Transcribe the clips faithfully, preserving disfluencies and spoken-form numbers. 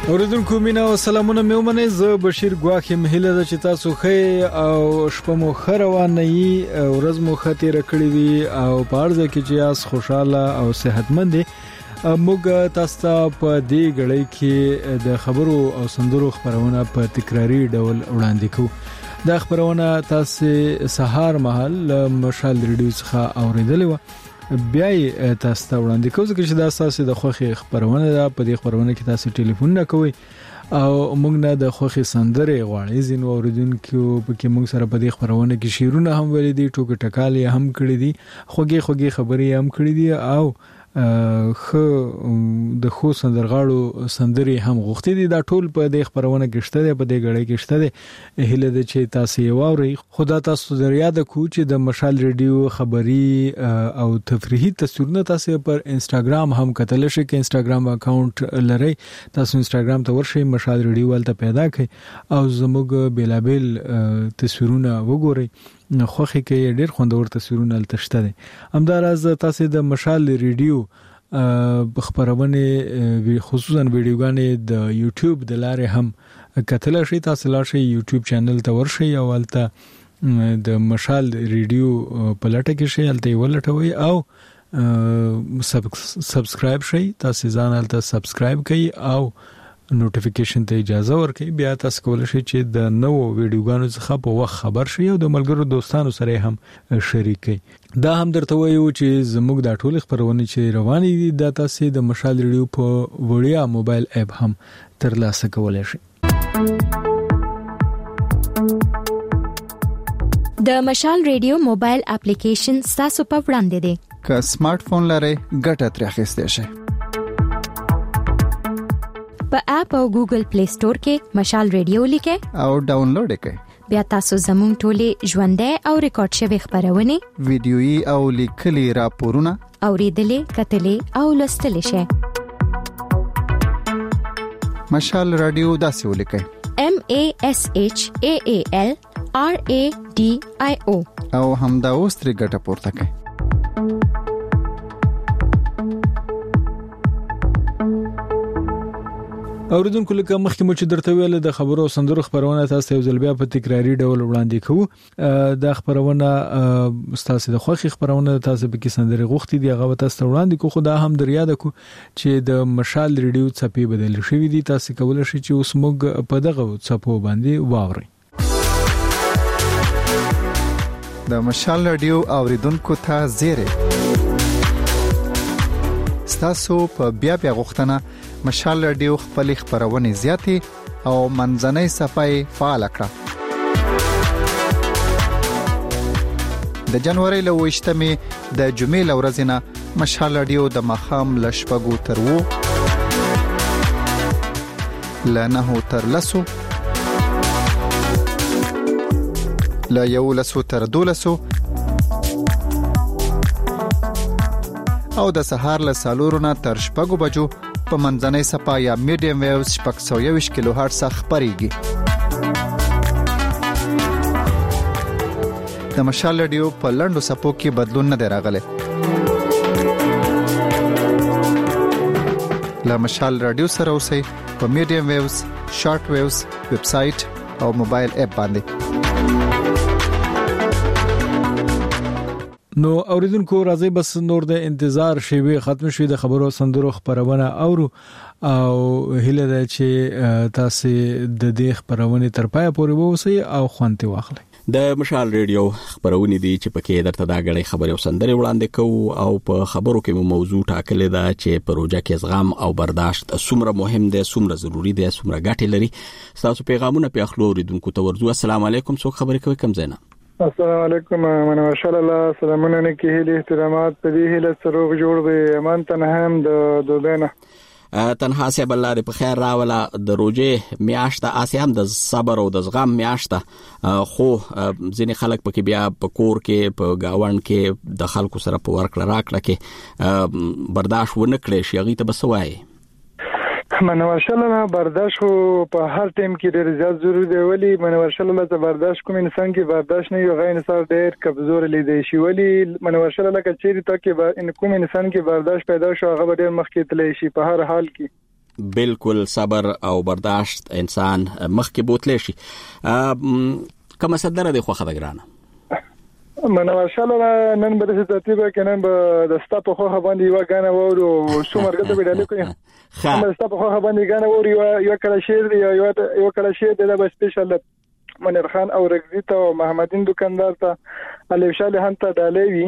اوریدونکو مینا او سلامونه مې ومنه زه بشیر ګواخ یم هله د چې تاسو خې او شپه مو خروانه یي ورځ مو خطر کړی وي او پارځه کې چې اس خوشاله او صحتمند موږ تاسو ته په دې غړې کې د خبرو او سندرو خبرونه په تکراری ډول وړاندې کوو دا خبرونه تاسو سهار مهال مشال ریډیو څخه اوریدلې و بیا تاسو ته وړاندې کوم چې دا تاسو د خوخي خبرونه ده په دې خبرونه کې تاسو ټلیفون نه کوئ او موږ نه د خوخي سندره غواړي زین اوریدونکو په کې موږ سره په دې خبرونه کې شیرونه هم ولې دي ټوک ټکالي هم کړی دي خوږی خوږی خبري هم کړی دي او خو د خو سندرغاړو سندري هم غوښتي دي دا ټول په دې خبرونه کې شته په دې غړې کې شته دي هله د چې تاسو یې واوري خدا تاسو دریا د کو چې د مشال ریډیو خبري او تفریحي تصویرونه تاسو پر انستګرام هم کتل شي کې انستګرام اکاونټ لري تاسو انستګرام ته ورشي مشال ریډیو ولته پیدا کړئ او زموږ بیلابل تصویرونه وګورئ نو خوخي کې ډېر خوندور تصویرونه لتهشته دي همداراز تاسو د مشال ریډیو خبرونه خصوصا ویډیوګانې د یوټیوب د لارې هم کتل شي تاسو لاره یوټیوب چینل ته ورشي او ولته د مشال ریډیو په لټه کې شي الته ولټوي او سبسکرایب شي تاسو ځان الته سبسکرایب کړئ او نوټیفیکیشن ته اجازه ورکړئ بیا تاسو کولای شئ چې د نوو ویډیوګانو څخه په وخت خبر شئ او د ملګرو دوستانو سره هم شریک کړئ دا هم درته وایو چې زموږ د ټول خبرونه چې روانې دي د تاسو د مشال ریډیو په وړیا موبایل اپ هم ترلاسه کولای شئ د مشال ریډیو موبایل اپلیکیشن تاسو په وړاندې دی که سمارټ فون لرئ ګټه ترې اخیستئ شئ په اپ او ګوګل پلی سٹور کې مشال ریډیو لیکه او ډاونلوډ کړئ بیا تاسو زموږ ټولې ژوندۍ او ریکارډ شوی خبرونه ویډیويي او لیکلي راپورونه اوریدلې کتلې او لوستلې شئ مشال رادیو داسې ولیکئ M A S H A A L R A D I O او همدا اوس ترې ګټه پورته کړئ اوریدونکو لکه مخکې مو چې درته ویل د خبرو او سندرو خبرونه تاسو یو ځل بیا په تکراری ډول وړاندې کوو دا خبرونه تاسو د خوخي خبرونه تاسو به کې سندري غوښتي دی هغه تاسو وړاندې کو خدا هم دریا د کو چې د مشال ریډیو څپې بدل شوې دي تاسو کولای شئ چې اوس موږ په دغه څپو باندې واورئ د مشال ریډیو اوریدونکو ته زیره تاسو په بیا بیا غوښتنه مشال رادیو خپل خبرونه زیاتې او منځنۍ صفحه فعال کړه د جنوري له وشتمه د جمعې لورځنه مشال رادیو د مخام لشپګو تر وو لنه تر لسو لا یو لسو تر دولسو او د سهار له سالورونه تر شپږو بجو په منځنۍ صفحه یا میډیم ویوز شپږ سوه یوویشت کیلو هرتز خبريږي د مشال رادیو په لنډو صفحو کې بدلون نه دی راغلی له مشال رادیو سره اوسئ په میډیم ویوز شارټ ویوز ویب سټ او موبایل اپ باندې نو اوریدونکو راځي بس نور د انتظار شیوه ختم شوی د خبرو سندرو خبرونه اورو او هله د چې تاسو د دې خبرونه تر پای پورې ووسی او خوانته واخلئ د مشال ریډیو خبرونه دي چې پکې درته دا غړي خبري او سندري وړاندې کوو او په خبرو کې موضوع ټاکلې ده چې پروژه کې زغم او برداشت څومره مهم دي څومره ضروری دي څومره ګټه لري تاسو پیغامونه په اخلو اوریدونکو ته ورځو السلام علیکم څوک خبرې کوي کم زینا السلام علیکم منور شاء الله سلامونه نه کې هلي احترامات په دې هله سروغ جوړ وي امان تنهم د دوبینه تنها سه بلاره په خیر راولا د روزه میاشته اسیم د صبر او د زغم میاشته خو ځینې خلک پکې بیا په کور کې په گاوند کې د خلکو سره په ورکړه راکړه کې برداشت ونه کړي شي غي ته بسوای منور شاء الله برداشت په هر ټیم کې ډېر زیات ضروري دی ولی منور شاء الله ته برداشت کوم انسان کې برداشت نه یو غیر انسان ډېر کمزور لیدي شي ولی منور شاء الله کچېری ته کې کوم انسان کې برداشت پیدا شو هغه ډېر مخکې تللی شي په هر حال کې بالکل صبر او برداشت انسان مخکې بوتلی شي. کومه سندره دی خوښه ده ګرانه؟ منور شاله نن به د ترتیبه کې نن به د ستا په خوښه باندې یو غاڼه وورو څومره ګټه ویل کوي هم ستا په خوښه باندې غاڼه وورو یو یو کله شعر دی یو یو کله شعر دی د سپیشل منیر خان او رګزی ته محمدین دکاندار ته الف شاله هم ته دالوي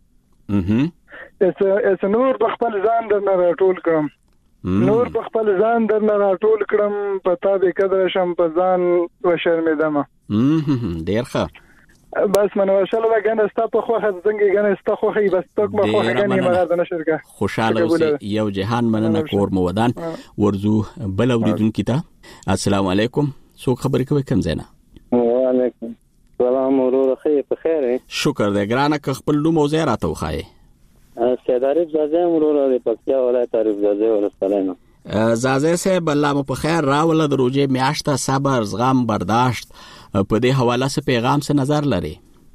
اس اس نور په خپل ځان درنه راټول کړم نور په خپل ځان درنه راټول کړم په تابع قدر شم په ځان و شرمېدم. ډیر ښه. بس منور شاله غنه ستا په خوخه څنګه غنه ستا خوخه بس تک ما خوخه غنه مغار د نشرګه خوشاله اوسې یو جهان مننه کور مو ودان ورزو بل اوریدونکو ته. السلام علیکم څوک خبرې کوي کوم زینا؟ وعلیکم سلام ورور خیر په خیر. شکر دې ګرانه ک خپل نوم او ځای راته وخایې. سید عارف زازه ورور د پکتیا ولایت عارف زازه ورسلام. زازه صاحب الله مو په خیر راوله د روزې میاشته صبر زغم برداشت په دې حواله څه پیغام څه نظر لري؟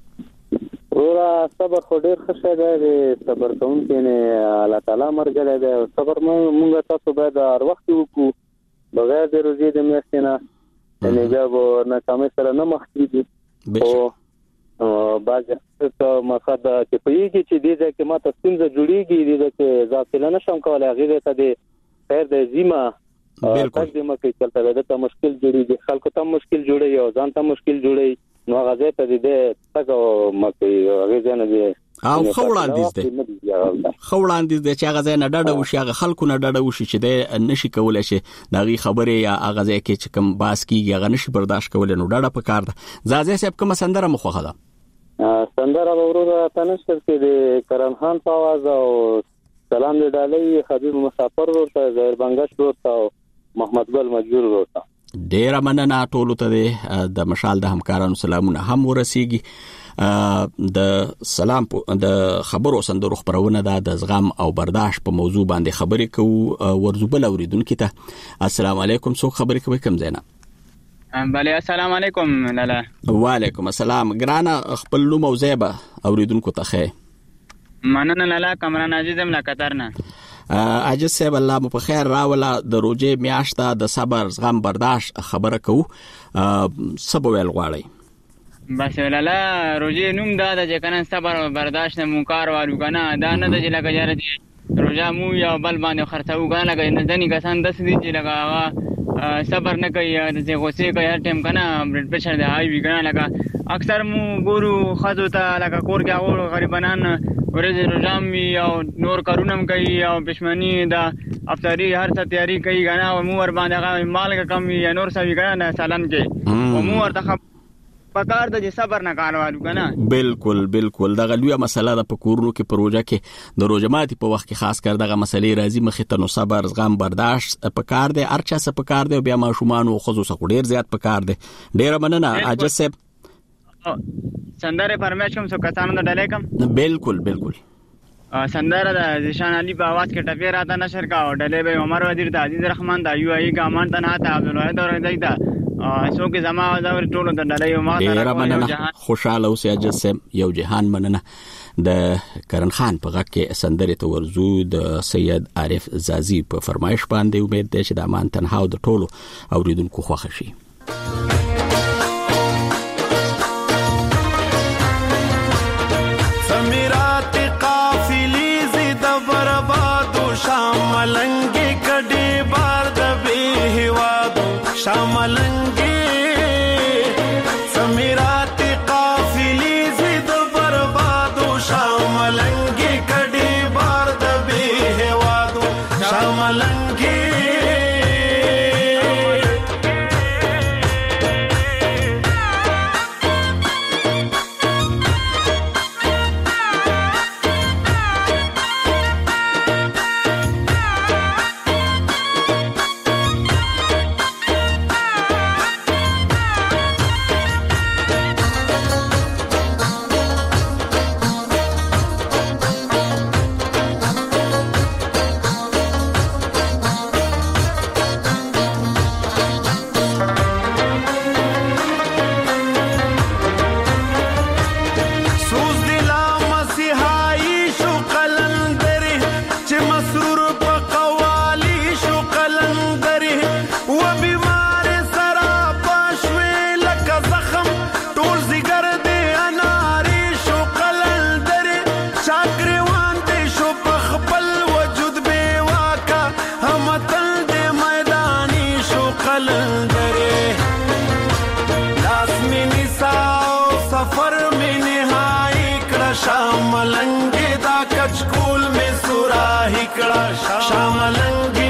ورور صبر خو ډیر ښه دی صبر کوونکی نه الله تعالی مرګ دی او صبر مونږ تاسو باید هر وخت وکړو بغیر د روزې د میاشتې نه نه جواب نه کومه سره نه مخکې او باز ته مقصد چې پېږي چې دې ځکه ماته څنګه جوړیږي دې ځکه ځکه نه شم کولای هغه ته دې خیر د زیمه بالکل دې مکه چلته ده ته مشکل جوړیږي خلکو ته مشکل جوړي او ځان ته مشکل جوړي نو هغه ته دې تاسو مکه هغه ځنه دې او خوړاندیز دي خوړاندیز دي چې هغه ځای نه ډډه وشي هغه خلکو نه ډډه وشي چې د نشي کولای شي دغه خبره یا هغه ځای کې چې کوم باس کیږي هغه نشي برداشت کولای نو ډډه پکار ده. زازه صاحب کوم سندره مخوخه ده؟ سندره ورور تنشر کې د کرم خان په आवाज او سلام دې ډالۍ حبیب مسافر ورته زهیر بنگش ورته محمد ګل مجبور ورته. ډیر مننه ټولو ته د مشال د همکارانو سلامونه هم ورسیږي. د سلام د خبرو سندرو خبرونه د زغم او برداشت په موضوع باندې خبرې کوو ورزوبل اوریدونکو ته. السلام علیکم څوک خبرې کوي کوم زینا؟ بله السلام علیکم لالا. وعلیکم السلام ګرانه خپل نوم او ځای به اوریدونکو ته خې. مننه لالا کمران عزیزم لا قطر نه. عاجز صاحب الله مو په خیر راوله د روزې میاشته د صبر زغم برداشت خبره کوو سبا ویل غواړي؟ بس لالا روزې نوم دا د کنه صبر او برداشت نه مونکار والو کنه دا نه د لګا جاره دي روزه مو یا بل باندې خرڅو کنه لګا نه ځنی کسان دس دي چې لګا صبر نه کوي د غوسه کوي هر ټیم کنه بلډ پريشر دی هاي وی کنه لګا اکثر مو ګورو خزو ته لګا کور کې او غریبانان ورځ روزام او نور کارونم کوي او پښمنی دا افطاری هر څه تیاری کوي کنه او مو ور باندې مال کم یا نور څه کنه سالن کې او مو ورته پکار د صبر نه کاروالو کنه. بالکل بالکل دا غلوه مسله د پکورونو کې پروژه کې د روزماتي په وخت کې خاص کر دغه مسلې راځي مخې ته نو صبر زغم برداشت پکار دی ارچا څه پکار دی بیا ماشومان او خصوصا ډیر زیات پکار دی. ډیر مننه عاجز صاحب. سندره فرمایش کوم څه کسانو ته ډالې کوم؟ بالکل بالکل سندره د ذیشان علي په आवाज کې ټپه راته نشر کا او ډلې به عمر وزیر ته عزیز رحمان دا یو ای ګامان ته نه ته عبدالواحد اور زیدا سو کې زما زاور ټولو د ډلې ما ډیر مننه خوشاله اوسې عاجز صاحب یو جهان مننه. د کرن خان په غږ کې سندره ته ورزو د سید عارف زازي په فرمایش باندې امید ده چې د امان تنها د ټولو اوریدونکو خوښ شي. شاملنگی کډی بار د به هوادو شاملنگی سمیرات قافلی زید بربادو شاملنگی کډی بار د به هوادو شاملنگی कलंदरे लास में निसाओ सफर में निहाई कड़ा शामलंगी दा कचकूल में सुराही कड़ा शामलंगी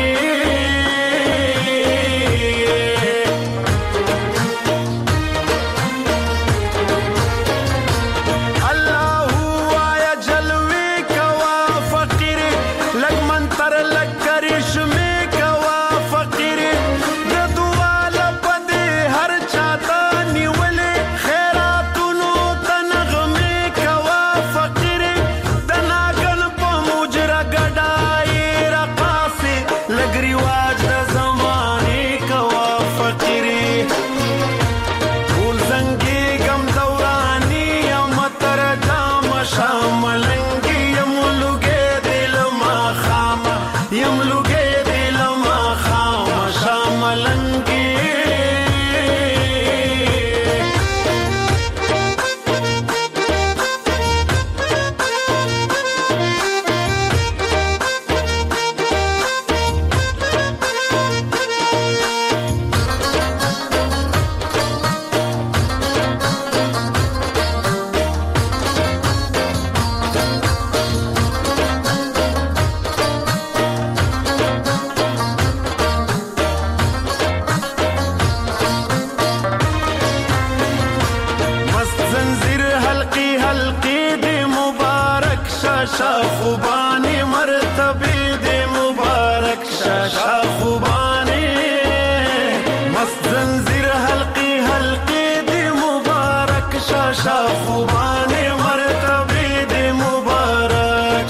शाखुबानी मर्तबे दे मुबारक शाखुबानी मस्त जंजीर हल्की हल्की दे मुबारक शाखुबानी मर्तबे दे मुबारक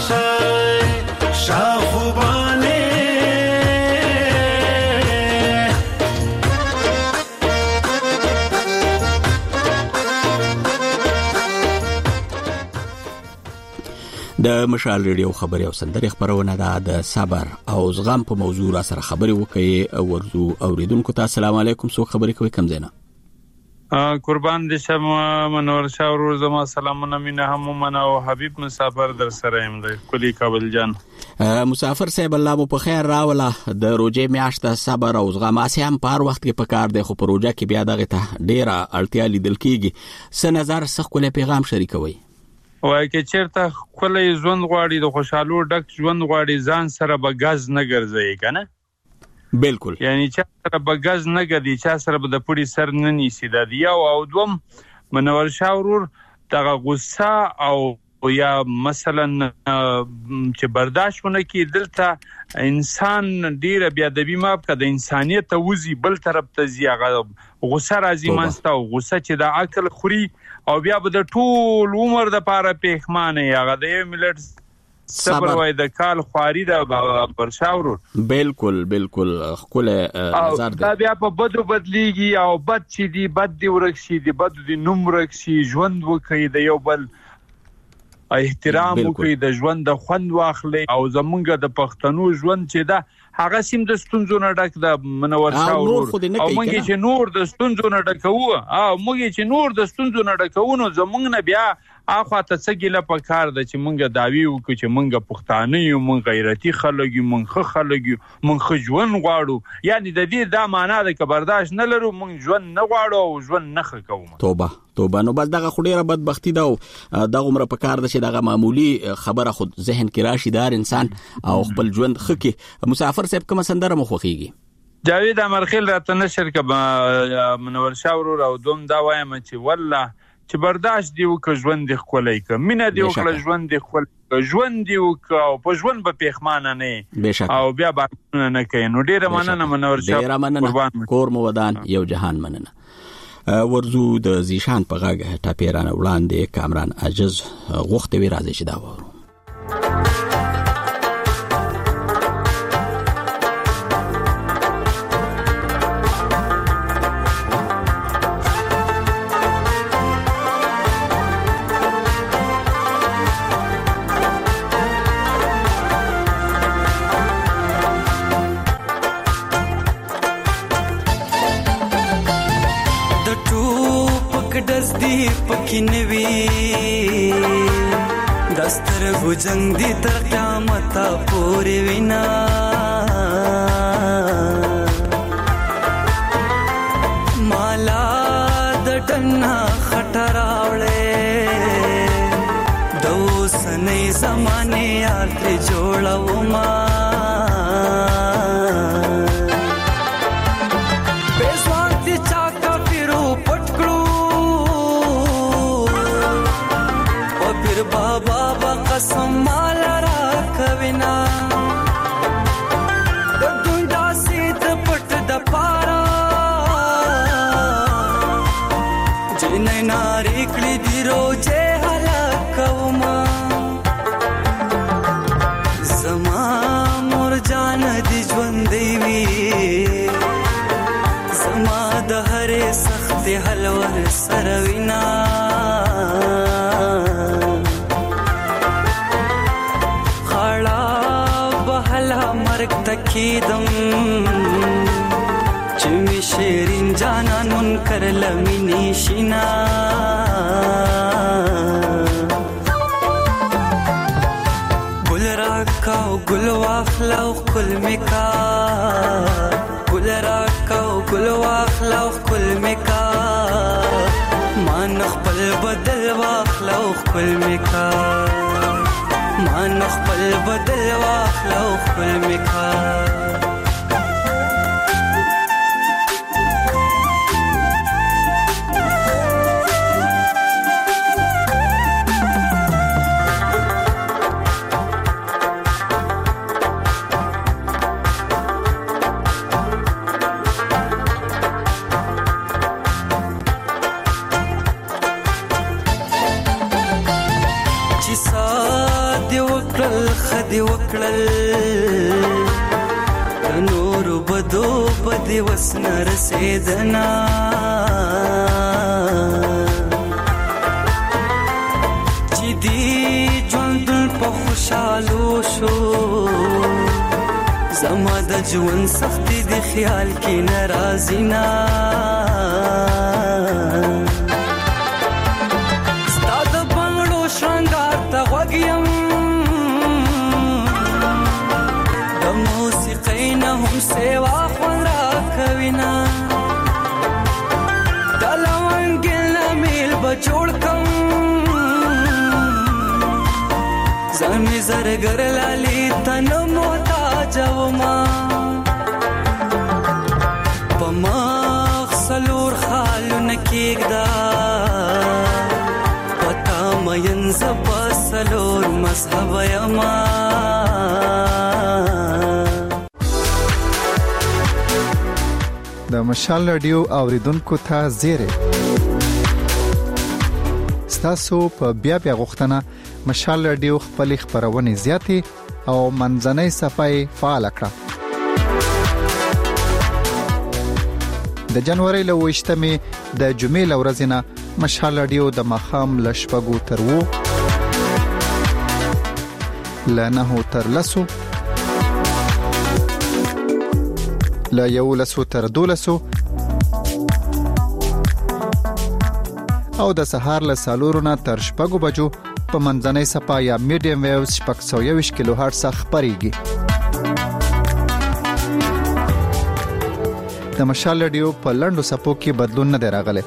शाखुबानी د مشال ریډیو خبري او سندري خبرونه ده د صبر او زغم په موضوع را سره خبري وکي او ورزو اوریدونکو ته السلام علیکم سو خبري کوي کم زینا قربان دي شم منور شاور زما سلامونه مینه هم منه او حبيب مسافر در سره ایم دی کلی کابل جان مسافر صاحب الله مو په خیر راوله د روزه میاشت صبر او زغم اسیم په هر وخت کې په کار دی خو په روزه کې بیا دغه ته ډیره اړتیا لیدل کیږي س نظر سخ کله پیغام شریکوي وای کې چیرته کله ژوند غواړي د خوشحالو ډک ژوند غواړي ځان سره به غاز نه ګرځي کنه بالکل یعنی چې سره به غاز نه ګرځي چې سره به د پړي سر نه نیسي د یو او دوم منور شاورور دغه غصه او یا مثلا چې برداشتونه کې دلته انسان ډیر بیا د بیمه په د انسانيت توزي بل طرف ته زیاغه غصه راځي مانسته او غصه چې د عقل خوري او بیا به د ټول عمر د پاره پېخمانه هغه د ملت صبر وای د کال خواري د برشاورو بالکل بالکل خپل نظر دا بیا په بدو بدلیږي او بد چې دی بد دی ورکشي دی بد دی نوم ورکشي ژوند وکړي د یو بل احترام وکړي د ژوند د خوند واخلي او زمونږ د پښتنو ژوند چې دا هغه سیم د ستونزو نه ډک د منور شاور او موږ چې نور د ستونزو نه ډکو او موږ چې نور د ستونزو نه ډکو نو زمونږ نه بیا اخوا ته څګله په کار د چې مونږه داوی وکړو چې مونږه پښتانه یو مونږ غیرتی خلک یو مونږ خلک یو مونږ ژوند غواړو یعنی د دې دا معنا ده چې برداشت نه لرو مونږ ژوند نه غواړو او ژوند نه خکوم توبه توبه نو بس دغه خډيره بدبختی ده او دغه عمر په کار ده چې دغه معمولی خبره خود ذهن کې راشي دار انسان او خپل ژوند خکې مسافر صاحب کوم سندره مخوخیږي جاوید امرخیل راته نشر کبه منور شاور او دوم دا وایم چې والله چې برداشت دی وک ژوند دی خولای ک مینه دی وک ژوند دی خول ژوند دی وک او په ژوند به پیخمانه نه او بیا باندې نه کین نو ډیره مننه منور شاور ډیره مننه کور مو ودان یو جهان مننه ورزو د زیشان په غاګه ټاپیرانه وړاندې کامران عجز غوخته وی راځي چې دا وورو پکینوي دستر غجنګ دي تر قیامت پورې وینا وطن خټراوړې دو سنې زمانه یار ته جوړو ما بېزوان دي چا کافرو پټکړو او پیر بابا با قسم مال را کوینا ناری کلی دی روجه حلاکوما زما مور جان دی ژوندې وی زما د هرې سخت حلور سروینا خړا بهلا مرګ تکیدم چمی شیرین جانان منکر لمینی شینا گل راکاو گل واخلاو کل مکا گل راکاو گل واخلاو کل مکا مان خپل بدل واخلاو کل مکا مان خپل بدل واخلاو کل مکا خدي وکړل نور بدو بدی وسن رسیدنا چې دی ژوند په خوشالو شو زما د ژوند سختي د خیال کې ناراضی نا ستاد بنگلو شرنګار ته وګیم هم سیوا خون را کوینا دلوانگل نمیل بچوڑ کم زمی زرگر لالی تن محتاجو ما پماغ سلور خالو نکیگ دا پتا مین زبا سلور مذہب یما د مشال رادیو اوریدونکو ته زیره ستاسو په بیا بیا غوښتنه مشال رادیو خپل خبرونه زیاتې او منځنۍ صفحه فعال کړه د جنوري له وشتمې د جمعې لورځنه مشال رادیو د مخام لشپګو تر وو لنه تر لسو لا یو لسو تر دولسو او د سهار له سالورونه تر شپږو بجو په منځنۍ صفحه یا میډیم ویوز شپږ سوه یوویشت کیلو هرتز خبريږي د مشال رادیو په لنډو صفو کې بدلون نه دی راغلی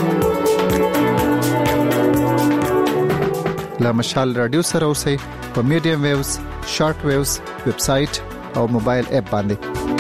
له مشال رادیو سره اوسئ په میډیم ویوز شارټ ویوز ویب سټ او موبایل اپ باندې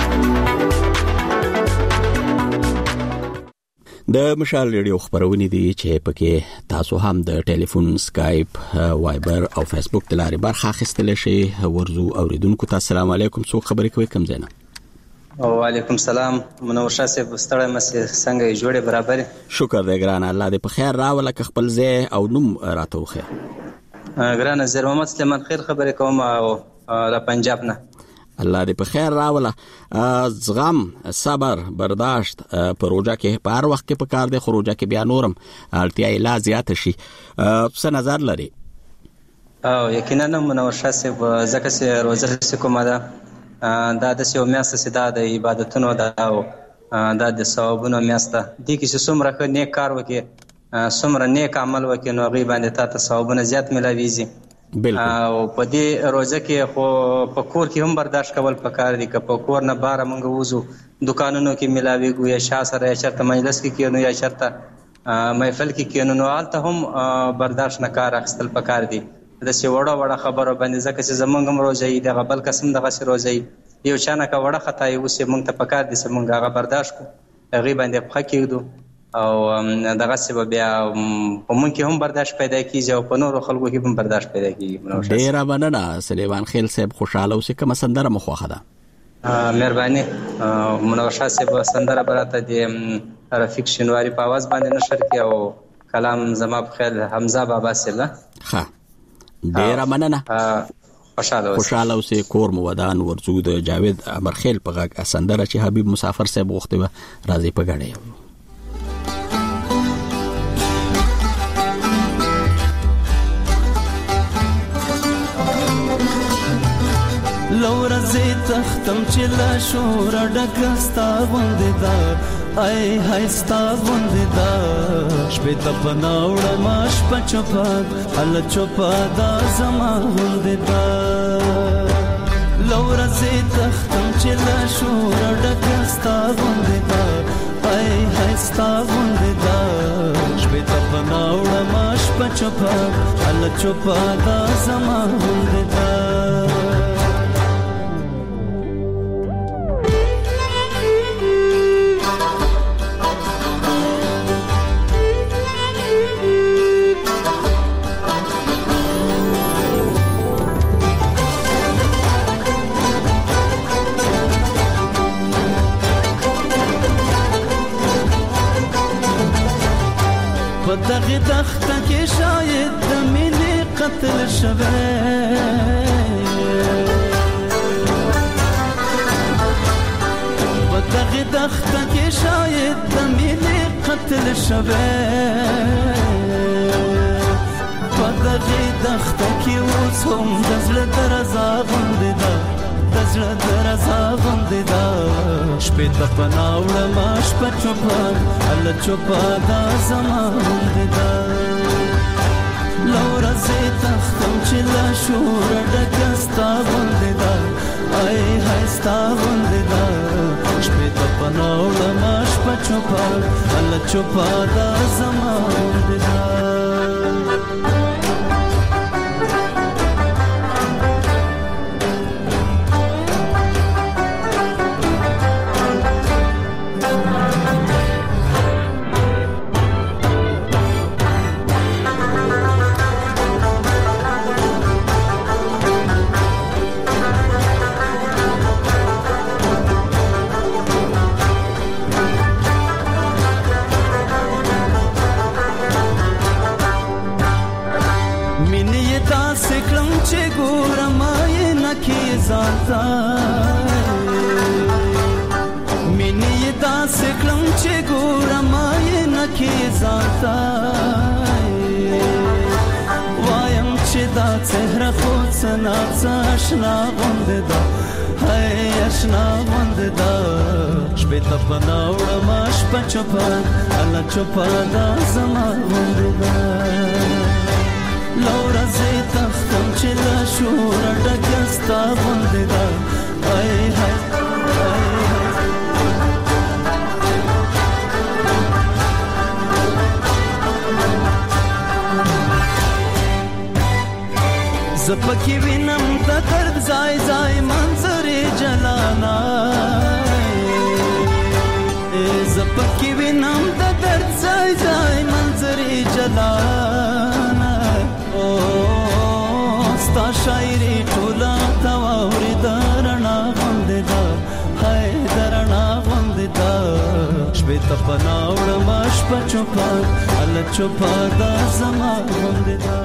د مشال ریډیو خبرونه دي چې پکې تاسو هم د ټلیفون سکایپ وایبر او فیسبوک د لارې برخه اخیستل شي ورزو اوریدونکو ته السلام علیکم څو خبرې کوي کم زینا وعلیکم السلام منور شاه صاحب ستړی مسه څنګه جوړه برابر شکر دې ګران الله دې په خیر راول ک خپل ځای او نوم راتوخه ګران زیر محمد سلیمان خیر خبرې کوم او را پنجاب نه الله دې په خیر راوله زغم صبر برداشت پروژه کې په هر وخت کې په کار دي خروجه کې بیا نورم اړتیا لا زیات شي څه نظر لري او یقینا منور شاه صاحب زکه سه روزه کومه ده دا د سیو میاسته سي د عبادتونو دا او دا د ثوابونو میاسته دي کې څومره ښه نیک کار وکړي څومره نیک عمل وکړي نو غي باندې تاسو ثوابونه زیات ملاويږي او په دې روزه کې خو په کور کې هم برداشت کول پکار دي که په کور نه بار مونږ وځو دکانونو کې ملاوي ګو یا شاسره یا چرته مجلس کې کینو یا چرته محفل کې کینونو حالته هم برداشت نه کار اخیستل پکار دي د سی وړه وړه خبره باندې ځکه چې زمونږ هم روزي د غبل قسم دغه سی روزي یو چانه کا وړه خطا یو سی مونږ ته پکار دي چې مونږ هغه برداشت کو هغه باندې پخ کېدو او دغه سبب بیا په مونږ کې هم برداشت پیدا کیږي او په نورو خلکو کې هم برداشت پیدا کیږي. ډیر مننه سلیمان خیل صاحب، خوشاله اوسئ. کوم سندره مخوخه ده؟ مهرباني منور شاه صاحب سندره براته دی رفیق شینواری په आवाज باندې نشر کی او کلام زما په خیال حمزه بابا سره. ها ډیر مننه. خوشاله اوسئ. خوشاله اوسئ. کور مو ودان ورزو د جاوید امرخیل په غږ سندره چې حبیب مسافر صاحب غوښته و راځي په غړې. لور زی تختم چې لا شور ډکستا غوندې دا ای هاي ستا غوندې دا شپې ته پناوړه ماش پچپا ال چوپا دا زما غوندې دا لور زی تختم چې لا شور ډکستا غوندې دا ای هاي ستا غوندې دا شپې ته پناوړه ماش پچپا ال چوپا دا زما غوندې دا دغه دخته کې شاید د مینې قتل شوه په دغه دخته کې شاید د مینې قتل شوه په دغه دخته کې اوس هم د زړه درزا غوندې ده د زړه درزا غوندې ده شپې ته پناوړه ماش په چوپا ال چوپا دا زما غوندې ده لوره زی تختم چې لا شور ډکه ستا غوندې ده ای هاي ستا غوندې ده شپې ته پناوړه ماش په چوپا ال چوپا دا زما غوندې ده مینی دا سکلم چې ګورم یې نکي ځانتا وایم چې دا څهره خو څنا څاشنا غوندې دا هاي اشنا غوندې دا شپې ته پناوړه ماش په چوپا ال چوپا دا زما غوندې دا لوره زی تختم چې لا شور ډکه ستا غوندې دا ای هاي زپکی وینم د درد ځای ځای منظرې جلانا زپکی وینم د درد ځای ځای منظرې جلانا او ستا شاعري ټوله تواوري درنا غوندې دا هاي درنا غوندې دا شپې ته پناوړه ماش په چوپا ال چوپا دا زما غوندې دا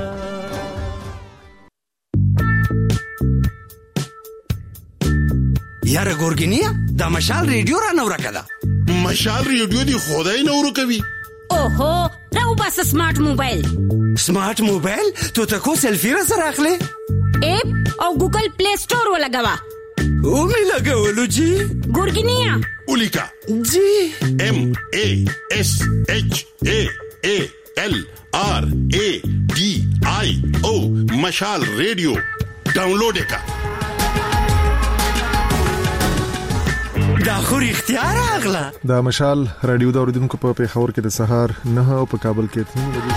یاره ګورګینیا دا مشال ریډیو را نو راکړه مشال ریډیو دی خدای نو ورکوي اوهو راو بس سمارټ موبایل سمارټ موبایل ته ته کو سلفي را سره اخلي اپ او ګوګل پلی سٹور ولګوا او می لګولو جی ګورګینیا ولیکا جی ام ا اس اچ ا ا ال ار ا ډي آی او مشال ریډیو ډاونلوډ کا دا خو رښتیا راغله. دا مشال رادیو د اوریدونکو په پیښور کې د سهار نه او په کابل کې اته بجې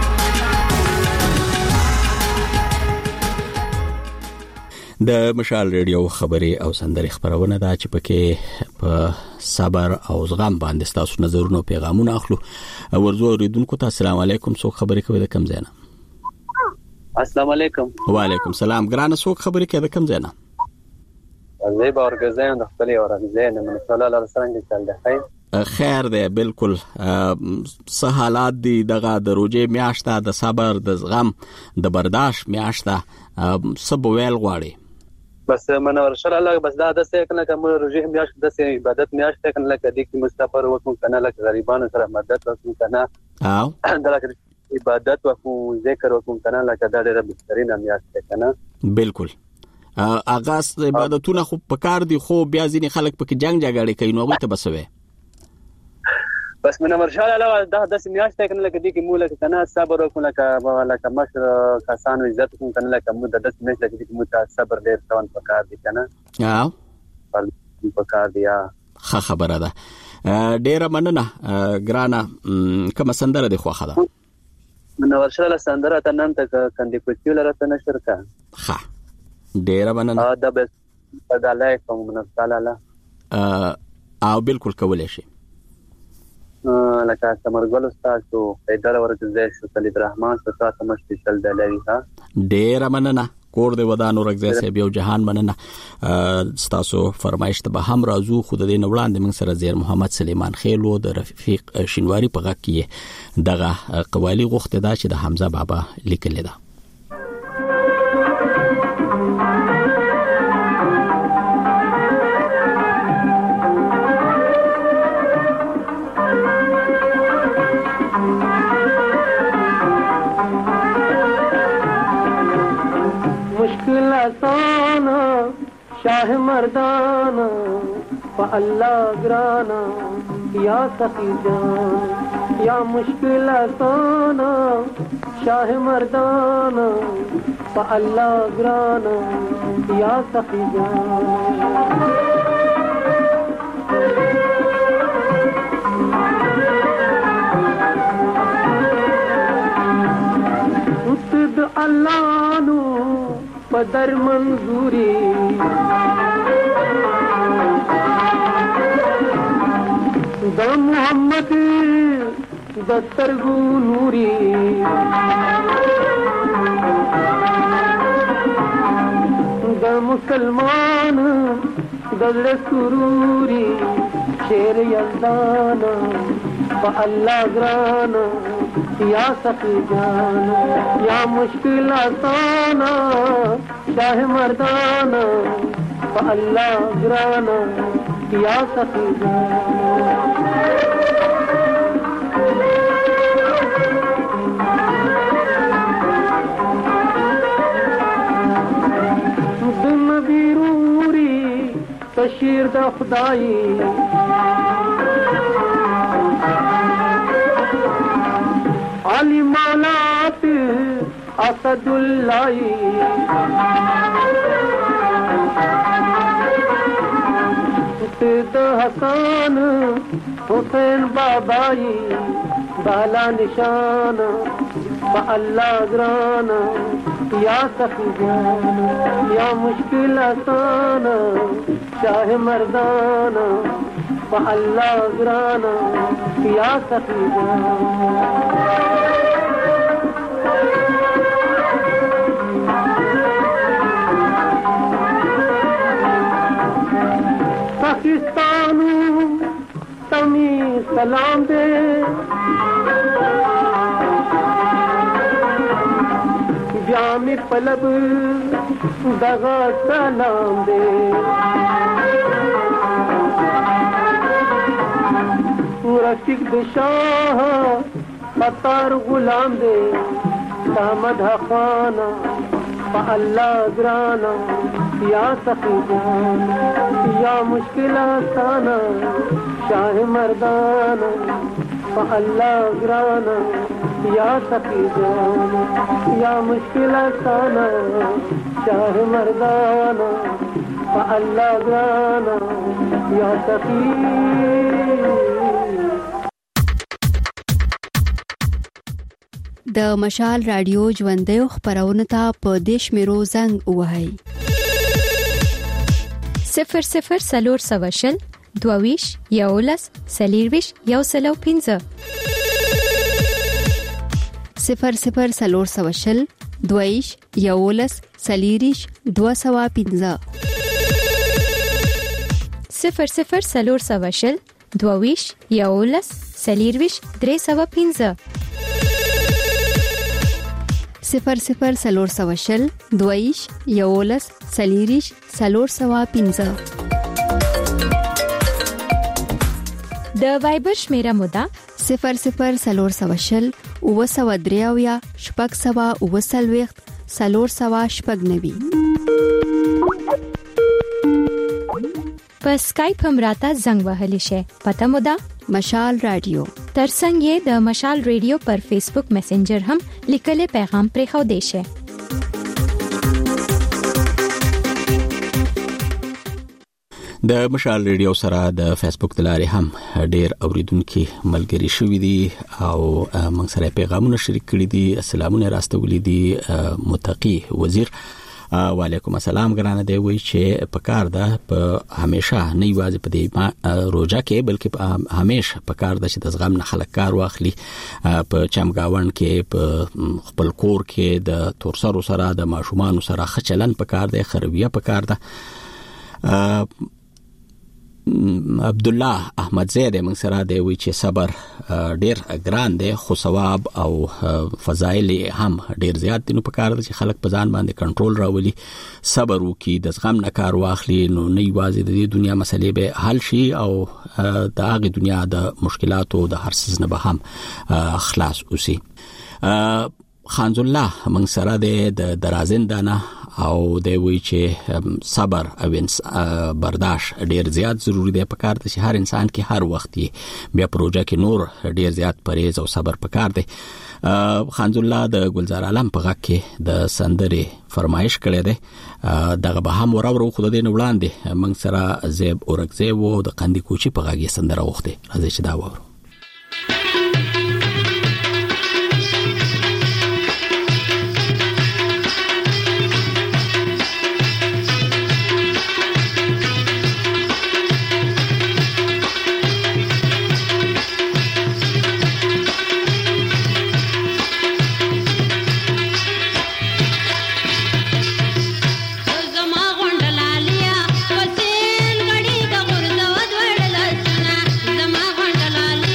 د مشال رادیو خبري او سندري خبرونه دا چې پکې په صبر او زغم باندې تاسو نظرونه او پیغامونه اخلو. ورزو اوریدونکو ته السلام علیکم. څوک خبرې کوي د کم ځای نه؟ السلام علیکم. وعلیکم السلام. ګرانه څوک خبرې کوي د کم ځای نه؟ زه به ورګزایم د خپل اورګزایم من صلی الله علیه وسلم چل دی. خیر دی بالکل. سه حالات دي دغه د روزې میاشته د صبر د زغم د برداشت میاشته سب ویل غواړي. بس منور شر الله بس دا د څه کنه کوم روزې میاشته د عبادت میاشته کنه لکه د کی مستفر وکم کنه لکه غریبانو سره مدد وکم کنه او دغه عبادت وکم ذکر وکم کنه لکه دا ډېر بهترین میاشته کنه. بالکل. اغاز عبادتونه خو پکار دي خو بیا ځینې خلک پکې جنگ جګړه کوي نو هغه ته بسوي. بس منور شر الله دا د میاشته کنه لکه د کی مولا کنه صبر وکم لکه لکه مشر کسانو عزت وکم کنه لکه مو د داس میاشته کې مو صبر ډېر څون پکار دي کنه. او پکار دی. ښه خبره ده. ډېر مننه ګرانه. کوم سندره دی خو خدا منور شر الله سندره ته نن ته کندې کوچی لرته نشر کا. ښه ډېر مننه. ا د بس بدلای کوم منور تعالی او بالکل کولای شي لکه سمرګل استاد او پیدل ورته زې شو طالب رحمان تاسو مشتي چل دلوي ها. ډېر مننه. کور دې ودان ورګزې سه بيو جهان مننه. تاسو فرمایش ته به هم راځو. خود دې نوړاندې من سره زیر محمد سلیمان خیلو د رفیق شینواری په غږ کې دغه قوالی غوښته دا چې د حمزه بابا لیکل ده. आसाना शाह मर्दाना व अल्लाह ग्राना या सखी जान या मुश्किल आसाना शाह मर्दाना व अल्लाह ग्राना या सखी जान उस्द अल्लाह नु पदर मंजूरी द मोहम्मद दस्तरगु नूरी द मुसलमान दल सुरूरी शेर यल्दाना व अल्लाह ग्राना या सखी जाना या मुश्किल आसाना शाह मर्दाना व अल्लाह ग्राना या सखी जाना दिन बीरूरी तशीर द खुदाई अली मौलात असदुल्लाई सिद्ध हसन हुसैन बाबाई बाला निशान व अल्लाह ग्राना या सखी जाना या मुश्किल आसाना शाह मर्दाना व अल्लाह ग्राना या सखी जाना पाकिस्तानू तमी सलाम दे जामी पलब दगा सलाम दे रफीक शाह पतार गुलाम दे दामद खाना अल्लाह ग्राना या सखी जाना या मुश्किल आसाना शाह मर्दाना अल्लाह ग्राना या सखी जाना या मुश्किल आसाना शाह मर्दाना अल्लाह ग्राना या सखी د مشال رادیو ژوندۍ خبرونه ته په دیش میرو زنګ وهاي صفر صفر سلور سواشل دوویش یولس سلیرویش یو سلو پینزه صفر صفر سلور سواشل دوویش یولس سلیریش دو سوا پینزه صفر صفر سلور سواشل دوویش یولس سلیرویش درې سوا پینزه صفر صفر سلور سواشل دویش یولس سلیریش سلور سوا پینزه د وایبر شمیره مودا صفر صفر سلور سواشل او سوا دریاویا شپږ سوا او سلويخت سلور سوا شپږ نوي په اسکایپ هم راته زنګ وهلی شي پته مودا مشال رادیو ترڅنګ یې د مشال رادیو پر فیسبوک میسنجر هم لیکلي پیغام پرې خو دی شي د مشال رادیو سره د فیسبوک د لارې هم ډېر اوریدونکو ملګری شوي دي او موږ سره پیغامونه شریک کړي دي سلامونه راستولي دي متقی وزیر وعلیکم السلام ګرانه دی وی چې په کار ده په همیشه نه یوازې په دې روزه کې بلکې په همیشه په کار ده چې د زغم نه خلک کار واخلي په چمګاون کې په خپل کور کې د تورسرو سره د ماشومان سره خچلن په کار ده خرویه په کار ده عبد الله احمد زید موږ سره دی وی چې صبر ډیر ګران دی خو ثواب او فضایل هم ډیر زیات دي نو په کار چې خلک په ځان باندې کنټرول راولي صبر وکړي د زغم نه کار واخلي نو نه یوازې د دنیا مسلې به حل شي او د هغه دنیا د مشکلاتو د هر څه نه به هم خلاص وسی خانز الله موږ سره دی د درازندانه او دی وی چې صبر او برداشت ډیر زیات ضروری دی په کار چې هر انسان کې هر وخت بیا پروژه کې نور ډیر زیات پرهیز او صبر په کار دی خانز الله د ګلزار عالم په غږ کې د سندري فرمایش کړی دی دغه به هم ورورو خو د دې وړاندې موږ سره زیب اورګزی وو د قندی کوچی په غږ یې سندره وخته راځي چې دا وورو زما غونډلالیا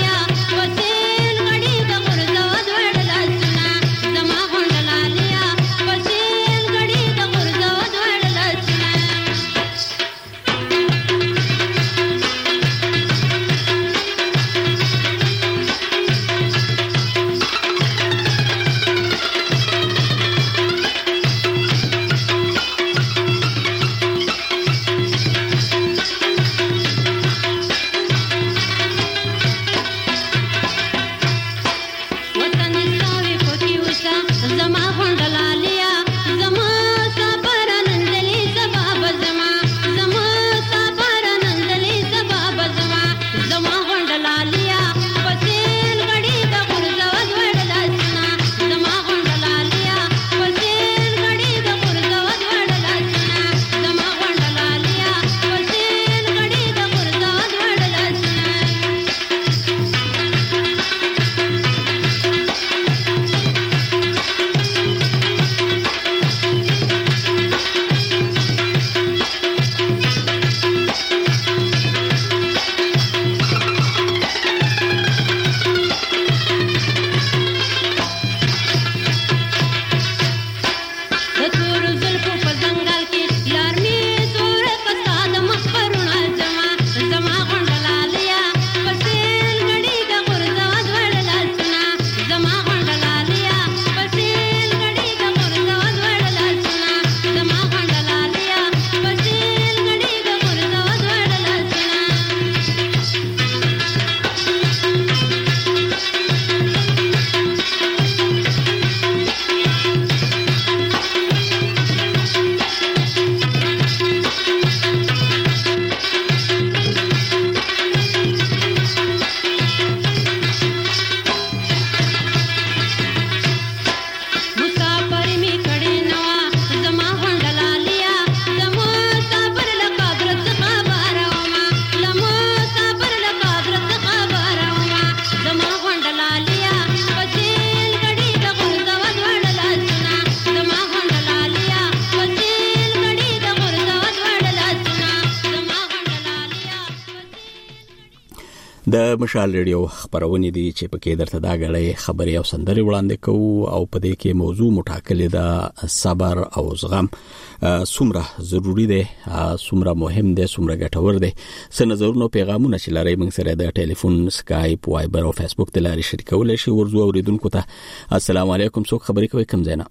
د مشال ریډیو خبرونه دي چې پکې درته دا غړې خبري او سندري وړاندې کوو او په دې کې موضوع مټاکلې ده صبر او زغم څومره ضروری دی، څومره مهم دی، څومره ګټور دی. څه نظرونه پیغامونه چې لري موږ سره د ټلیفون، سکایپ، وایبر او فیسبوک ته لاري شریکول شي. ورزو اوریدونکو ته السلام علیکم، څوک خبري کوي کوم ځای نه؟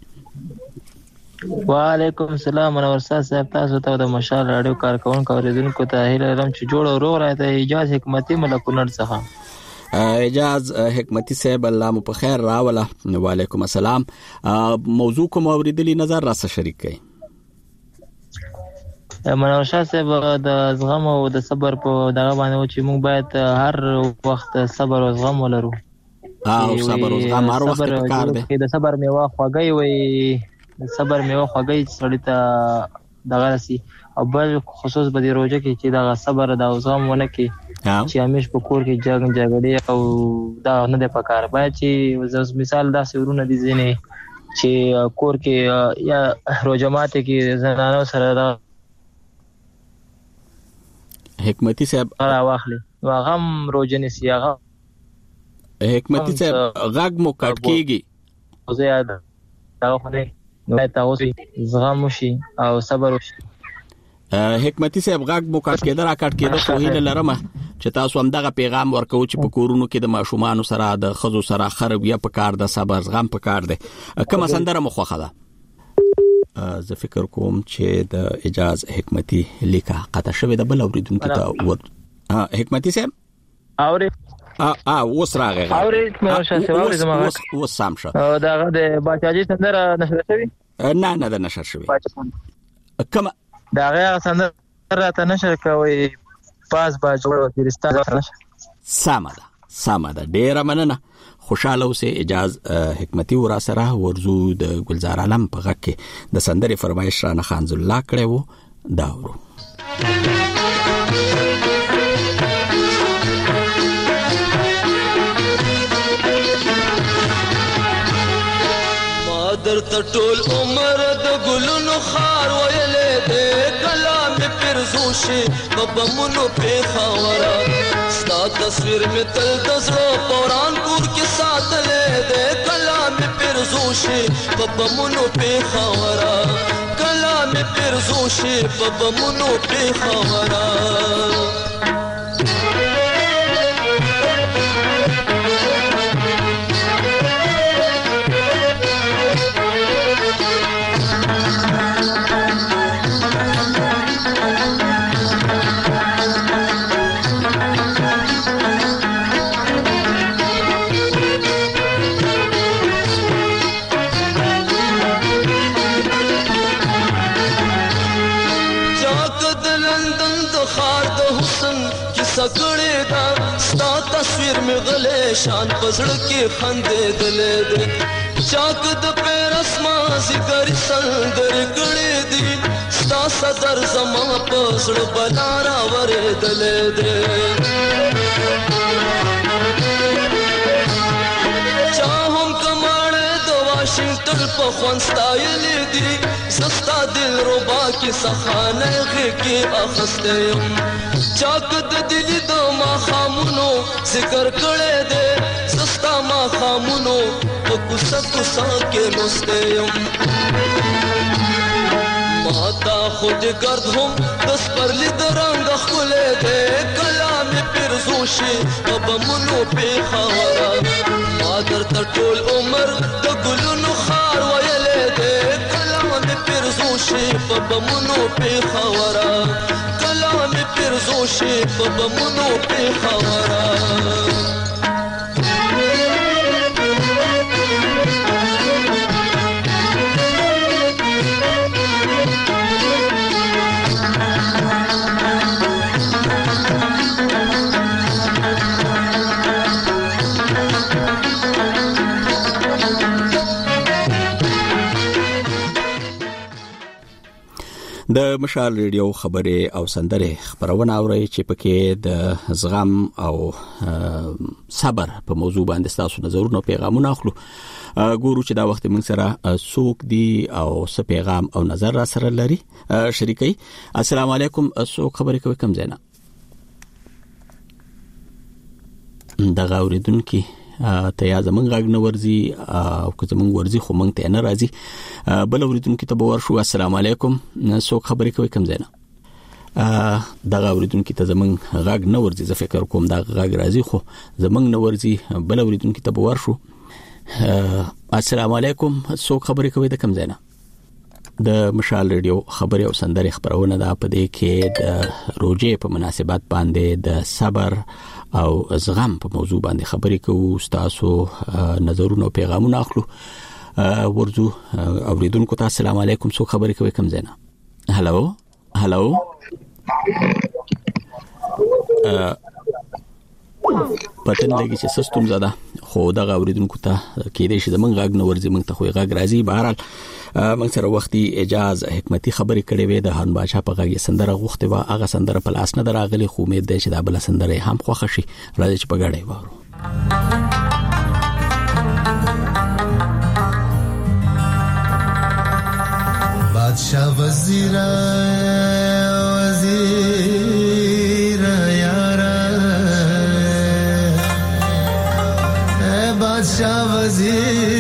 وعلیکم السلام منور صاحب، تاسو ته د مشال رادیو کارکونکو اوریدونکو ته هیله لرم چې جوړ او روغ راځي. اجازه حکمتي ملکونر څخه. اجازه حکمتي صاحب الله مو په خیر راوله. وعلیکم السلام. موضوع کوم اوریدلی نظر را سره شریک کړئ؟ منور صاحب د زغم او د صبر په دغه باندې چې موږ باید هر وخت صبر او زغم ولرو. او صبر او زغم هر وخت پکار دی. د صبر میوه خوږی وي، د صبر میوه خوږی سړی ته دغه راسي. او بل خصوص په دې روزه کې چې دا صبر او زغم ونه کې چې همیش په کور کې جنگ جګړې او دا نه د پکار. باید چې مثال دا سورونه دي ځینې چې کور کې یا روزه ماته کې زنانو سره حکمتي صاحب را واخلي واغم روزنه سیاغه. حکمتي صاحب غږ مو کټ کیږي. زیاده دا خو نه نو تاسو زغم وشي او صبر وشي. حکمتي صاحب غږ مو کټ کېدل را کټ کېدل خو هیله لرم چې تاسو هم دغه پیغام ورکو چې په کورونو کې د ماشومان سره د خزو سره خرب یا په کار د صبر زغم په کار دی. کومه سندره مو خوښه ده؟ زه فکر کوم چې د اجازه حکمتي لیکه قطع شوی د بل اوریدونکو ته ور. ها حکمتي صاحب اوري ا ا اوس راغی اوري مې شاسه اوري زما اوس سم شو. دا د باچاجي سندره نشر شوی؟ نه نه د نشر شوی. کومه دا غیا سندره ته نشر کوي پاس باجوړ وزیرستان. سمه ده سمه ده، ډیره مننه. خوشاله اوسې. اجازه حکمتي ورا سره ورزو د ګلزار عالم په غږ کې د سندرې فرمایش را نه خانز الله کړو. دا ورو در ټول عمر د ګلونو خار ویلې دې کلام پرزوشي ببمونو په خاورا ستا تصویر می تل د زړه پوران کور کې ساتلې دې کلام پرزوشي ببمونو په خاورا کلام پرزوشي ببمونو په خاورا. سکړې دا ستا تصویر می غلې شان پزړ کې خندې دلې دې چاک د پیر اسمان ذکر سنگر کړې دي ستا صدر زما پزړ بلارا ورې دلې دې چاهم کماړې د واشنگټن په خوان ستایلې دي سستا دل ربا کې سخانه کې اخستم چاک د دل د ما خامونو ذکر کړه دې سستا ما خامونو په کوڅه کوڅه کې لوستم ماتا خود گرد هم دس پر لید رنگ خله دې کلام پرزوشي ببمونو په خاورا مادر ته ټول عمر د ګلونو خار ویلې دې کلام پرزوشي ببمونو په خاورا کلام پرزوشي ببمونو په خاورا. د مشال ریډیو خبره او سندره خبرونه اوري چې پکې د زغم او صبر په موضوع باندې تاسو نظرونه پیغامونه اخلو. ګورو چې دا وخت موږ سره څوک دی او څه پیغام او نظر را سره لري شریکي. السلام علیکم، څوک خبرې کوي کوم ځای نه؟ د غوریدونکو ته یا زمونږ غږ نه ورځي او که زمونږ ورځي خو مونږ ته نه راځي. بل اوریدونکو ته به ورشو. السلام علیکم، څوک خبرې کوي کوم ځای نه؟ دغه اوریدونکو ته زمونږ غږ نه ورځي، زه فکر کوم دا غږ راځي خو زمونږ نه ورځي. بل اوریدونکو ته به ورشو. السلام علیکم، څوک خبرې کوي د کوم ځای نه؟ د مشال ریډیو خبري او سندري خبرونه ده. په دې کې د روزې په مناسبت باندې د صبر او زغم په موضوع باندې خبرې کوو. تاسو نظرونه او پیغامونه اخلو. ورځو اوریدونکو ته السلام علیکم، څوک خبرې کوي کوم ځای نه؟ هالو هالو پتن لګي چې سستم زده خو دا اوریدونکو ته کې دې چې زمونږ غږ نه ورځي، مونږ ته خو غږ راځي. بهرحال مونږ سره وختي اجازه حکمتي خبرې کړې وې. د هان بادشاہ په غږ سندره غوښته و، هغه سندره په لاس نه دراغلي، خو امید ده چې دا بل سندره هم خوښ شي. راځي چې په غړې وارو. بادشاہ وزیر وزیر یارا اے بادشاہ وزیر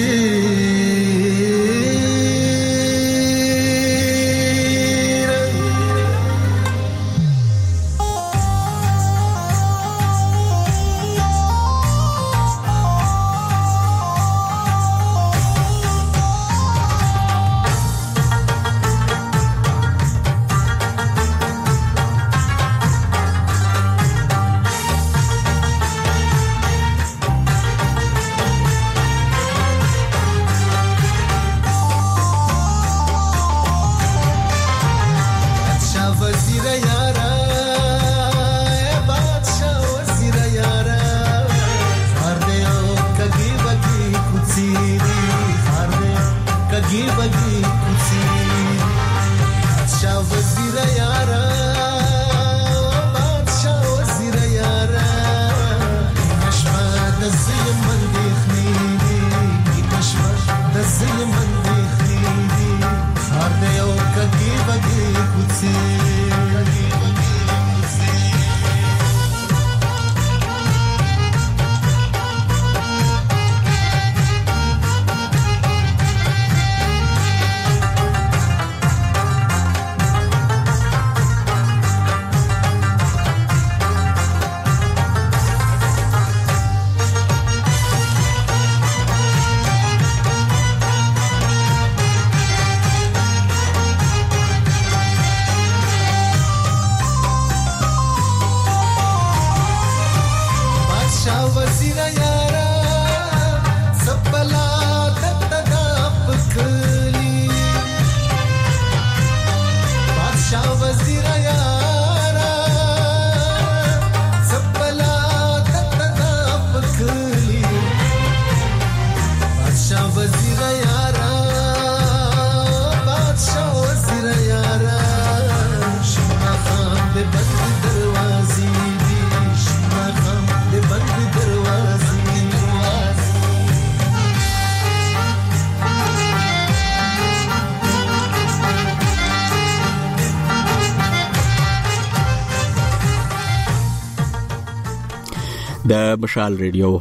د مشال ریډیو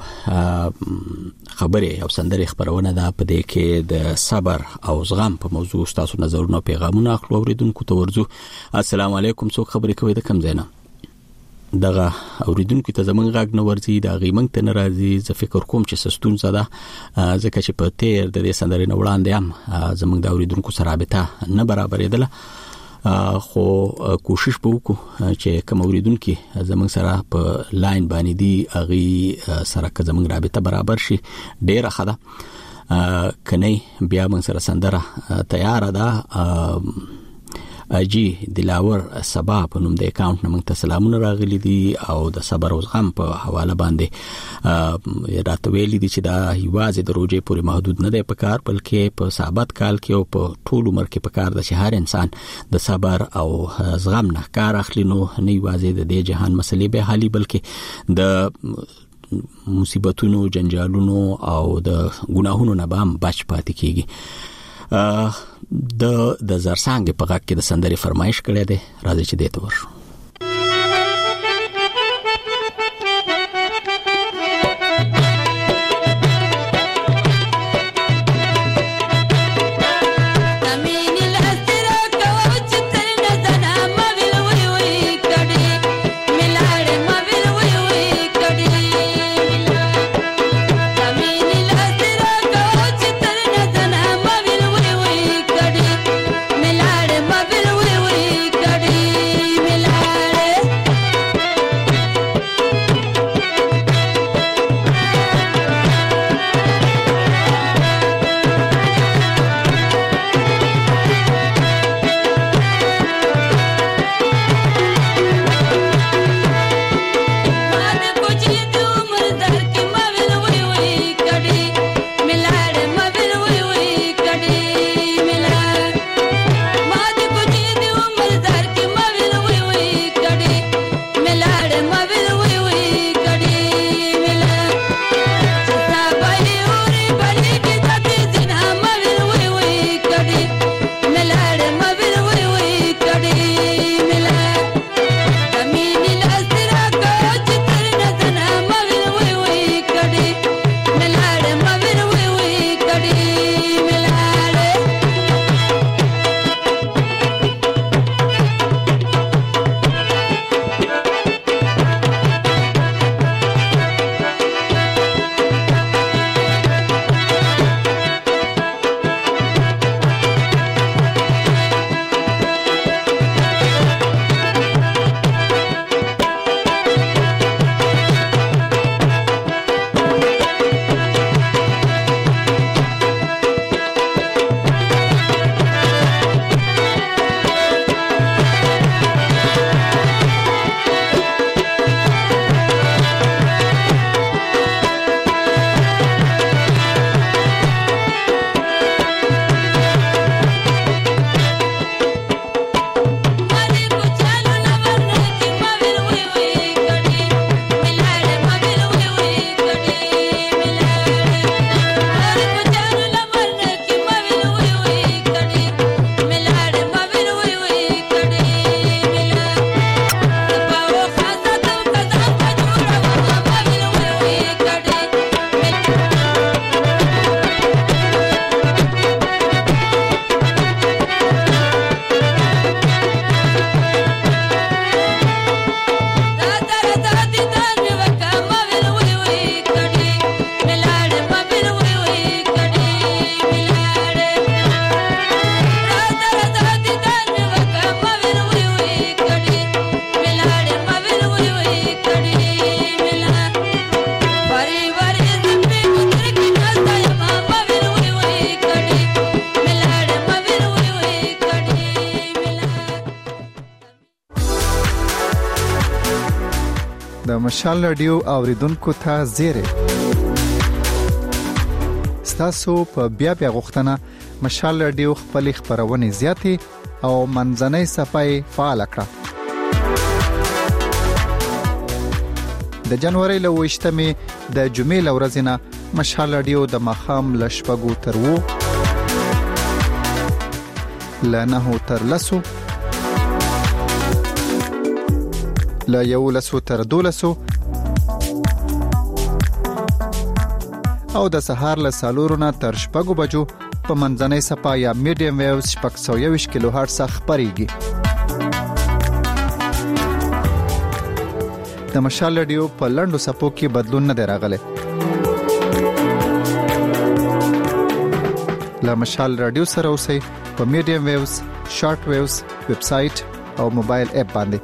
خبري او سندري خبرونه ده. په دې کې د صبر او زغم په موضوع تاسو نظرونه او پیغامونه اخلو. اوریدونکو ته ورځو. السلام علیکم، څوک خبرې کوي د کوم ځای نه؟ دغه اوریدونکو ته زمونږ غږ نه ورځي، دا غیمنګ ته ناراضي. زه فکر کوم چې سستون زده ځکه چې په تیر د دې سندري نه وړاندې هم زمونږ د اوریدونکو سره رابطه نه برابرېدله، خو کوشش به وکړو چې کوم اوریدونکو زمونږ سره په لاین باندې دی اغي سره که زمونږ رابطه برابر شي ډیره ښه ده. کني بیا موږ سره سندره تیار ده. اجي دلاور سبا په نوم د اکاونټ نه موږ ته سلامونه راغلي دي او د صبر او زغم په حواله باندې راته ویلي دي چې دا یوازې د روزې پورې محدود نه دی په کار، بلکې په ثابت کال کې او په ټول عمر کې په کار د هر انسان د صبر او زغم نه کار اخلي. نو نه یوازې د دې جهان مسلې به حالي، بلکې د مصیبتونو، جنجالونو او د ګناهونو نه به هم بچ پاتې کیږي. د د زرسانګ په غږ کې د سندري فرمایش کړی دی. راځي چې دې ته ورشو. مشال رادیو اوریدونکو ته زیری ستاسو په بیا بیا غوښتنه مشال رادیو خپل خبرونه زیاتې او منځنۍ صفای فعال کړه. د جنوري له وشتمې د جمعې لورځنه مشال رادیو د مخام لشپګو تر وو لنه تر لسو لا یو لسو تر دولسو او د سهار له سالورونه تر شپږو بجو په منځنۍ صفا یا میډیم ویوز شپږ سوه یوویشت کیلو هرټز خبريږي. د مشال رادیو په لنډو صفو کې بدلون نه راغلی. لا مشال رادیو سره اوسئ په میډیم ویوز، شارټ ویوز، ویب سټ او موبایل اپ باندې.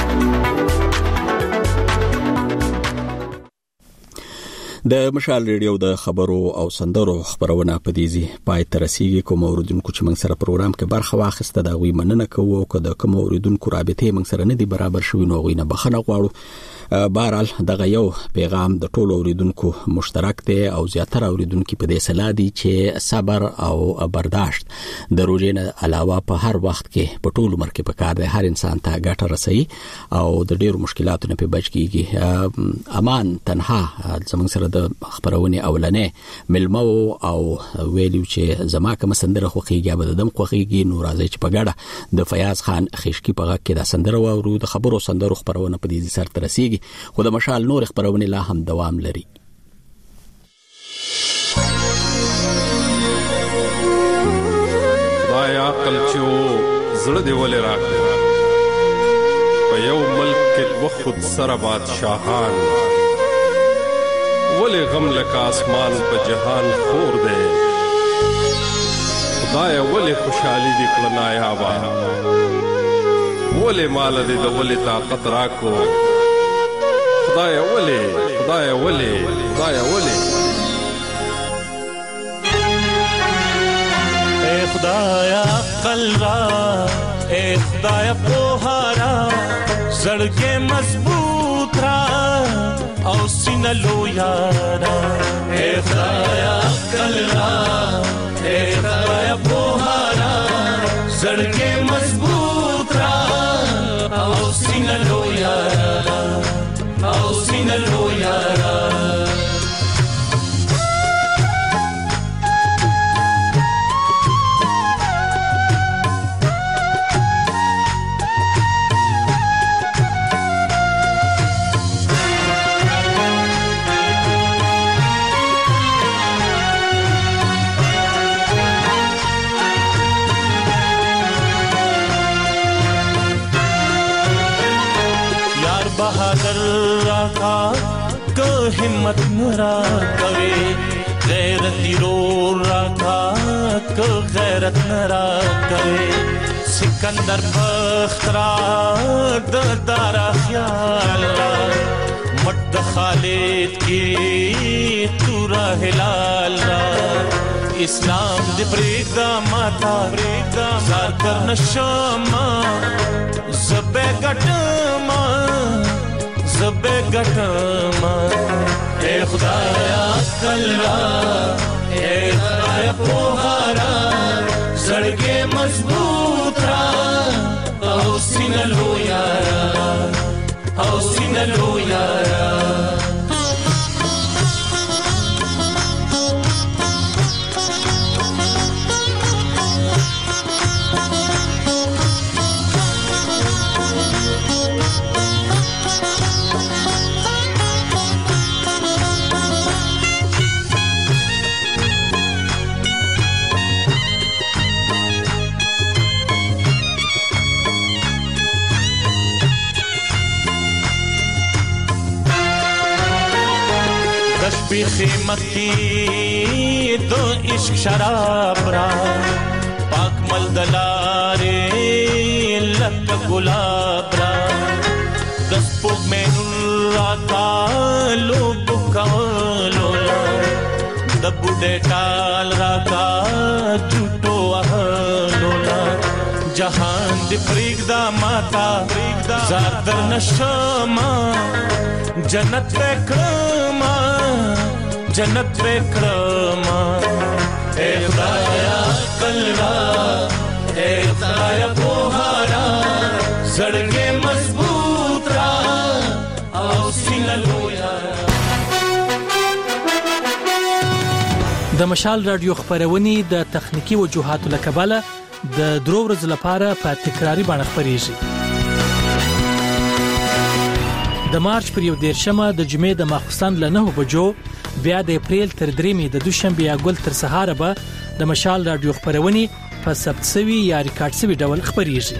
د مشال ریډیو د خبرو او سندرو خبرونه په دیزي پای تر رسیدي کوم اوریدونکو چې موږ سره پروګرام کې برخه واخیسته دا غوي مننه کوو او که د کوم اوریدونکو رابطه موږ سره نه دی برابر شوی نو غوینه بخنه غواړو. بهرحال دغه یو پیغام د ټولو اوریدونکو مشترک دی او زیاتره اوریدونکو په دې سلا دي چې صبر او برداشت د روزې نه علاوه په هر وخت کې په ټولو عمر کې پکار دی هر انسان ته ګټه رسوي او د ډیرو مشکلاتو نه په بچ کیږي. امان تنها زموږ سره د خبرونه اولنې ملمو او ویلو چې زما کوم سندره خوخیږي به دم خوخیږي نو راځي چې په ګډه د فیاض خان خشکی په غږ کې د سندره وورو د خبرو سندرو خبرونه په دې سر تر رسیدي خو د مشال نور خبرونه لا هم دوام لري. خدای عقل چې زړه دی ولې راکړه په یو ملک کې وخت سره بادشاہان ولې غم لکه اسمان په جهان خور دی خدای ولې خوشحالي دې کړه نایابه ولې مال دې د ولې طاقت راکو خدای ولې خدای ولې خدای ولې اے خدای عقل را اے خدای پوهارا زړګې مضبوط را او سینه لو یارا اے خدای عقل را اے خدای پوهارا زړګې مضبوط را او سینه لو یارا او سینه لو یارا हिम्मत नरा कवे गैरती रो रखा को गैरत नरा कवे सिकंदर बख्तरा दारा ख्याल मट खालिद की तूरा हिलाल इस्लाम दे प्रेदा माता प्रेदा जार कर नशमा ज़बे गटमा ज़बे गटमा ए खुदाया कल्ला ए खुदाया पोहारा सड़के मजबूत रा औ सिनलो यारा औ सिनलो यारा خیمت کی دو عشق شراب را پاک مل دلارے لک گلاب را دس پوک میں نور آتا لوگ کالولا دبوڈے ٹال راتا جھوٹو اہلولا جہان دی فریق دا ماتا زار در نشما جنت وکړما جنت وکړما اے خدایا کلرا اے خدایا بوهارا زړګي مضبوط را او سینه لویا. د مشال رادیو خبرونه د تخنیکی وجوهاتو لکباله د درو ورځې لپاره په تکراری باندې خبريږي. د مارچ پر یو دیرشمه د جمعې د ماخستان له نه بجو بیا د اپریل تر دریمې د دوشنبه یا ګل تر سهار به د مشال رادیو خبرونه په ثبت شوی یا ریکارډ شوی ډول خبريږي.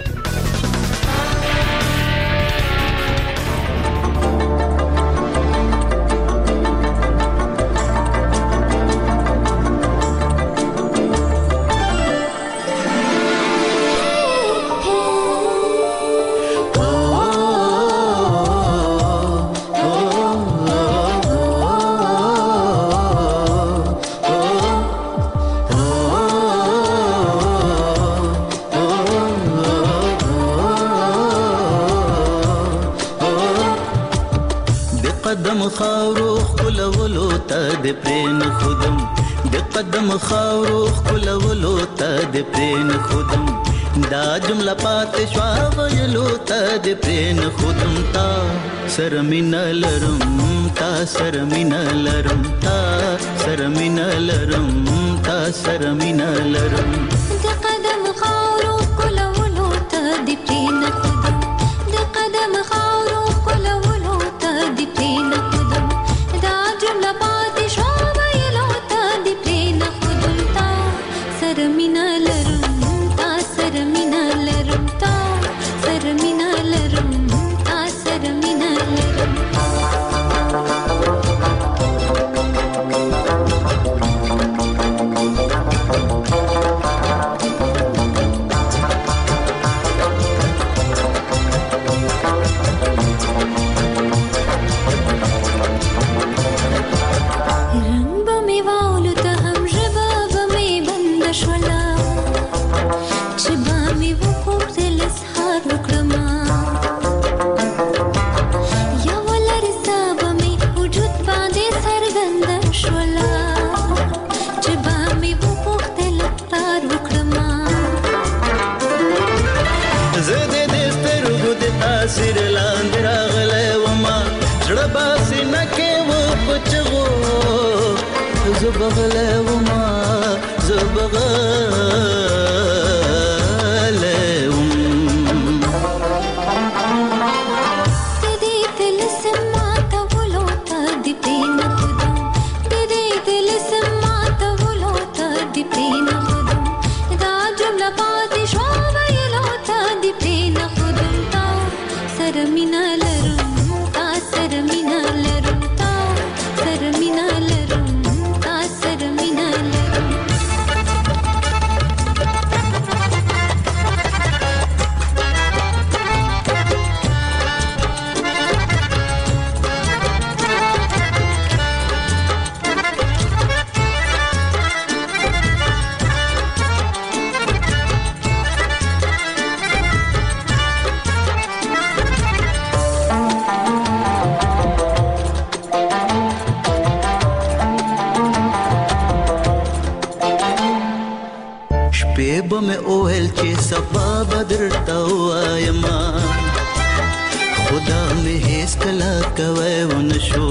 خاورو خلولو ته د پرین خودم د قدم خاورو خلولو ته د پرین خودم دا جمله پات شوا ویلو ته د پرین خودم تا سرمن لرم تا سرمن لرم تا سرمن لرم تا سرمن لرم د قدم خاورو خلولو ته د پرین خودم د قدم خاورو خلولو ته د پرین سرمینه لرم تا سرمینه لرم تا سرمینه لرم تا سرمینه لرم زبغله وما زبغله وم تدي تلسم ما تولو تدي بين خدم تدي تلسم ما تولو تدي بين خدم دا جمله پاتې شو ویلو تدي بين خدم تا سرمینه لرم تا سرمینه لرم تا سرمینه لرم بم اوهل چې صفا بدر توايما خدا مې هیڅ کلا کوي ونشو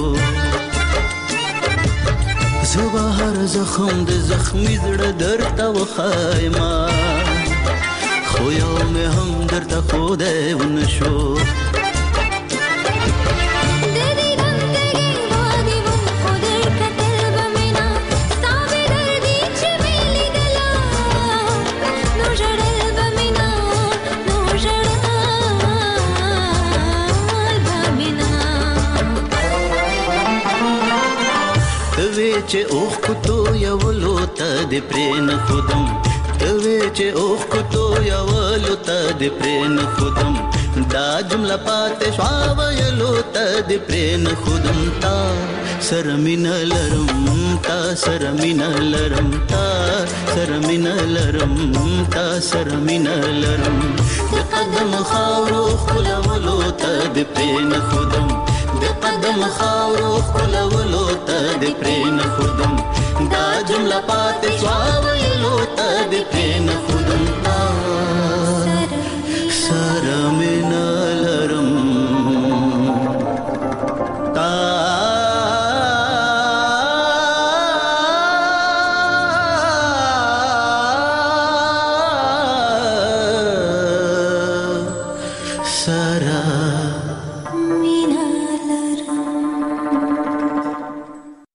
زبا هر زخم د زخمي زړه درته وخایما خو یو مې هم درته خو دی ونشو چې اوخ کوتو یو لوته د پرین خودم توی چې اوخ کوتو یو لوته د پرین خودم دا جمله پاتې شوا ویلو ته د پرین خودم تا سرمین لرم تا سرمین لرم تا سرمین لرم تا سرمین لرم د قدم خاورو خلولو ته د پرین خودم د قدم خاورو خلولو